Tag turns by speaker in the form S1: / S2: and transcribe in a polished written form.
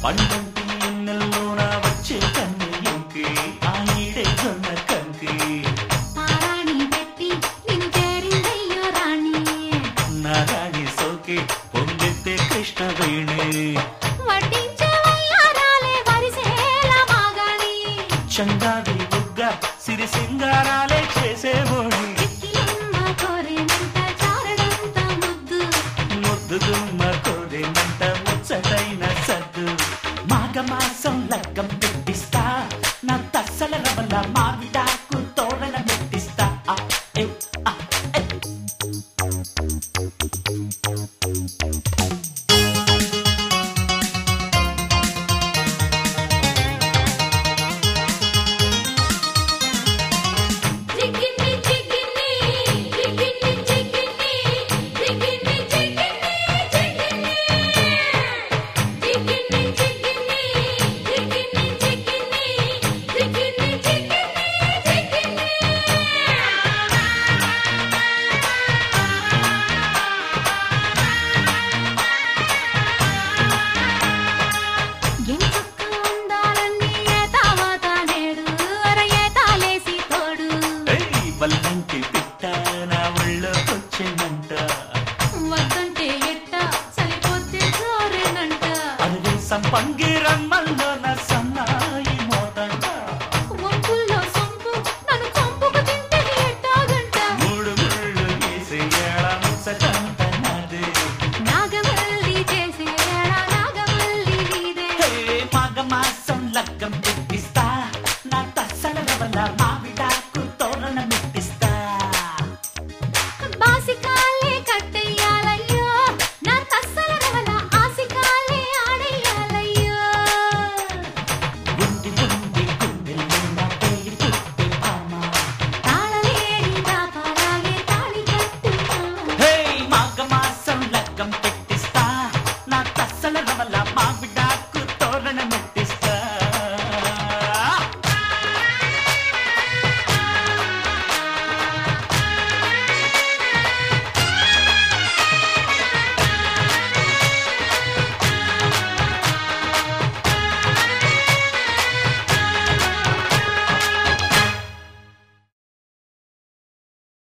S1: పండంటి ఎన్నెల్లోన వచ్చే కన్నెయ్యంకి ఆ ఈడే జొన్న కంకి
S2: తారాణి పెట్టి నిన్ను చేరిందయ్యో రాణి
S1: నా రాణి సోకి పొంగెత్తే కృష్ణవేణి
S2: వడ్డించే వయ్యారాలే వరిసేలా మాగాణి
S1: చందాది బుగ్గ సిరి సింగారాలే చేసేవోణి
S2: చిక్కిలమ్మ కోరేనంత చారడంత ముద్దు
S1: ముద్దుగుమ్మ కోరేనంత ముచ్చటైన సద్దు మాఘమాసం లగ్గం పెట్టిస్తా నా తస్సల రవల మావిడాకు తోరణ పెట్టిస్తా ఆ, ఏ, ఆ, ఏ.
S2: చిక్కిని చిక్కిని చిక్కిని చిక్కిని చిక్కిని చిక్కిని చిక్కిని చిక్కిని చిక్కిని చిక్కిని చిక్కిని ఎంచక్క ఉండాలన్నీ ఏతావాత నేడు అర ఏతాలేసి తోడు
S1: ఏయ్, వల్లంటి పిట్ట నా ఒళ్ళోకొచ్చిందంట
S2: వద్దంటే ఎట్ట చలిపోతే జోరేనంట
S1: అరువు సంపంగి రమ్మ